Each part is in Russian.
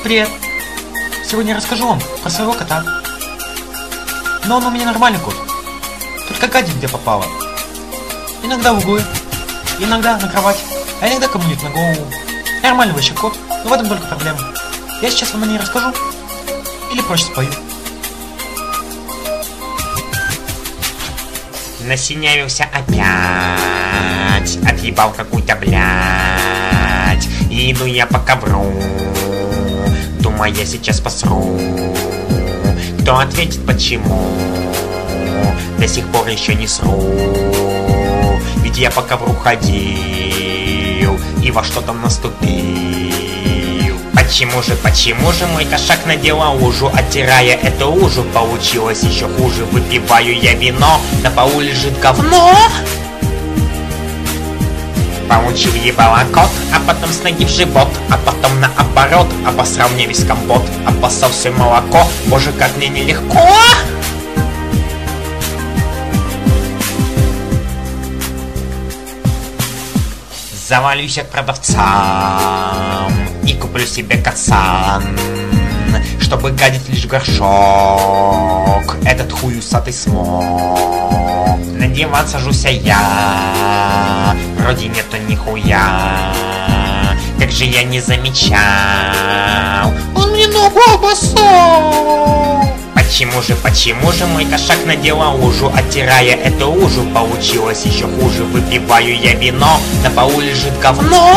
Привет! Сегодня я расскажу вам про своего кота. Но он у меня нормальный кот. Только гадит где попало. Иногда в углы, иногда на кровать, а иногда кому-нибудь на голову. Нормальный вообще кот, но в этом только проблема. Я сейчас вам о ней расскажу. Или проще спою. Насинявился опять, отъебал какую-то блядь. И иду я по ковру, думаю, я сейчас посру. Кто ответит почему? До сих пор еще не сру. Ведь я по ковру ходил и во что там наступил. Почему же мой кошак надела ужу, оттирая эту ужу, получилось еще хуже. Выпиваю я вино, на полу лежит говно. Получил ебало кот, а потом с ноги в живот, а потом наоборот, обосрал мне весь компот, обоссал все молоко, боже, как мне нелегко. Завалюсь от продавца и куплю себе кацан, чтобы гадить лишь в горшок этот хуй усатый смог. На диван сажуся я, вроде нету нихуя. Как же я не замечал, он мне ногу обоссал. Почему же мой кошак надела ужу, оттирая эту ужу, получилось еще хуже. Выпиваю я вино, на полу лежит говно.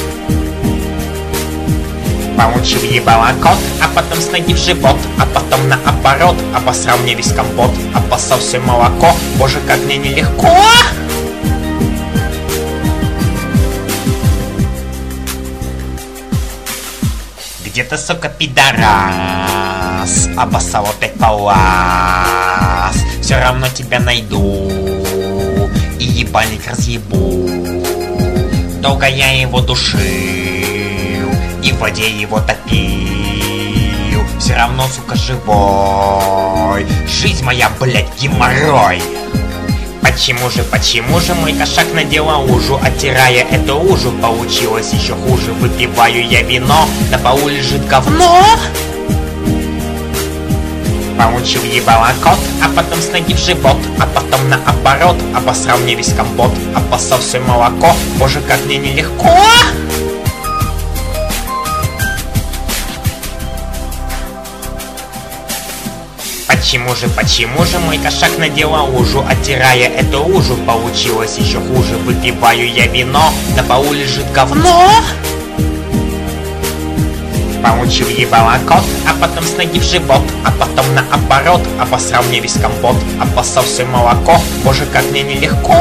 Получил ебало кот, а потом с ноги в живот, а потом наоборот, обосрал мне весь компот, обоссал все молоко, боже, как мне нелегко. Где-то, сука, пидорас обоссал опять палас. Все равно тебя найду и ебальник разъебу. Долго я его душил и в воде его топил. Все равно, сука, живой. Жизнь моя, блядь, геморрой. Почему же мой кошак надела ужу, оттирая эту ужу, получилось еще хуже. Выпиваю я вино, на полу лежит говно. Получил ебало кот, а потом с ноги в живот, а потом наоборот, обосрал мне весь компот, обоссал все молоко, боже, как мне нелегко. Почему же мой кошак надела ужу, оттирая эту ужу, получилось еще хуже. Выпиваю я вино, на полу лежит говно. Получил ебало кот, а потом с ноги в живот, а потом наоборот, обосрал мне весь компот, обоссал все молоко, боже, как мне нелегко.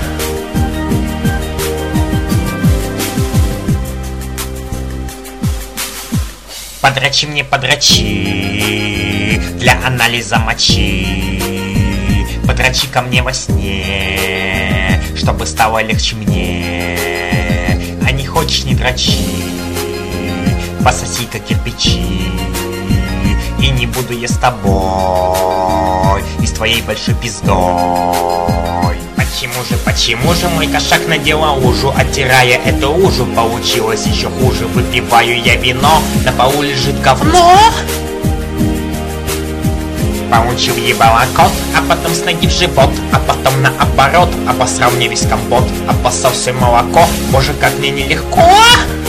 Подрачи мне, подрачи, для анализа мочи. Подрачи ко мне во сне, чтобы стало легче мне. А не хочешь, не дрочи, пососи как кирпичи. И не буду я с тобой, и с твоей большой пиздой. Почему же мой кошак надела ужу, оттирая эту ужу, получилось еще хуже. Выпиваю я вино, на полу лежит говно. Получил ебало кот, а потом с ноги в живот, а потом наоборот, обосрал мне весь компот, обоссал все молоко, боже, как мне нелегко.